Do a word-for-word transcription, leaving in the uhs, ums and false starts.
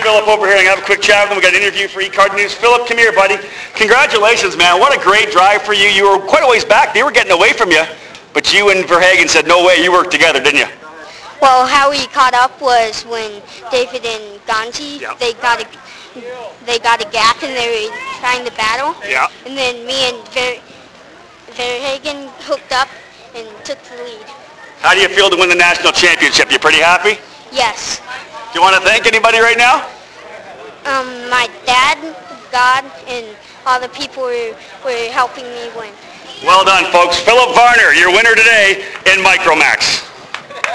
Philip over here and have a quick chat with him. We got an interview for eCard News. Philip, come here, buddy. Congratulations, man. What a great drive for you. You were quite a ways back. They were getting away from you, but you and Verhagen said, no way, you worked together, didn't you? Well, how we caught up was when David and Ganji, Yep. they got a they got a gap and they were trying to battle. Yeah. And then me and Ver, Verhagen hooked up and took the lead. How do you feel to win the national championship? You pretty happy? Yes. Do you want to thank anybody right now? Um, my dad, God, and all the people were, were helping me win. Well done, folks. Philip Varner, your winner today in Micromax.